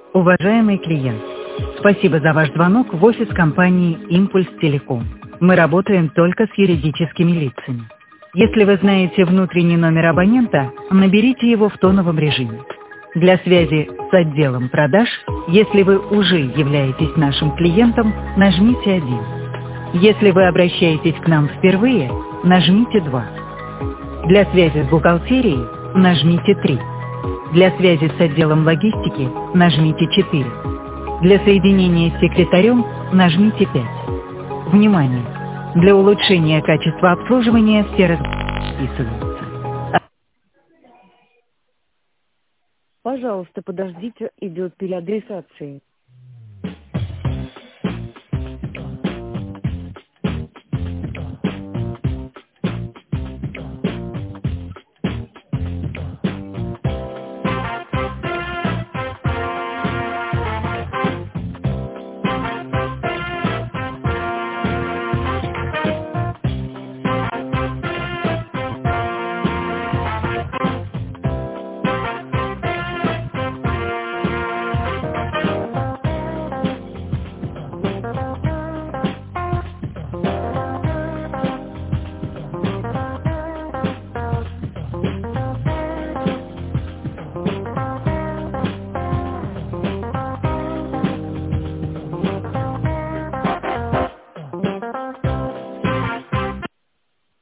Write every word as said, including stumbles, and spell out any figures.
Уважаемый клиент, спасибо за ваш звонок в офис компании «Импульс Телеком». Мы работаем только с юридическими лицами. Если вы знаете внутренний номер абонента, наберите его в тоновом режиме. Для связи с отделом продаж, если вы уже являетесь нашим клиентом, нажмите один. Если вы обращаетесь к нам впервые, нажмите два. Для связи с бухгалтерией нажмите три. Для связи с отделом логистики нажмите четыре. Для соединения с секретарем нажмите пять. Внимание! Для улучшения качества обслуживания все расписываются. Пожалуйста, подождите, идет переадресация.